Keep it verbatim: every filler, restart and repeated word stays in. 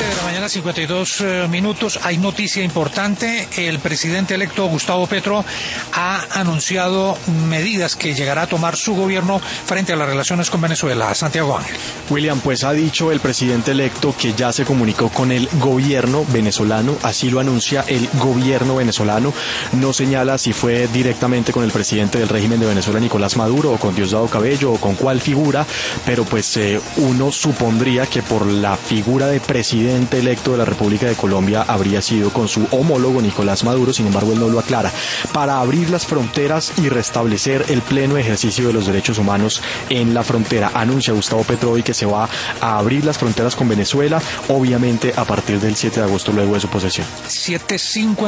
siete de la mañana, cincuenta y dos eh, minutos. Hay noticia importante. El presidente electo Gustavo Petro ha anunciado medidas que llegará a tomar su gobierno frente a las relaciones con Venezuela. Santiago Ángel. William, pues ha dicho el presidente electo que ya se comunicó con el gobierno venezolano. Así lo anuncia el gobierno venezolano. No señala si fue directamente con el presidente del régimen de Venezuela, Nicolás Maduro, o con Diosdado Cabello, o con cuál figura, pero pues eh, uno supondría que por la figura de presidente electo de la República de Colombia habría sido con su homólogo Nicolás Maduro. Sin embargo, él no lo aclara. Para abrir las fronteras y restablecer el pleno ejercicio de los derechos humanos en la frontera, anuncia Gustavo Petro hoy que se va a abrir las fronteras con Venezuela, obviamente a partir del siete de agosto, luego de su posesión. siete cincuenta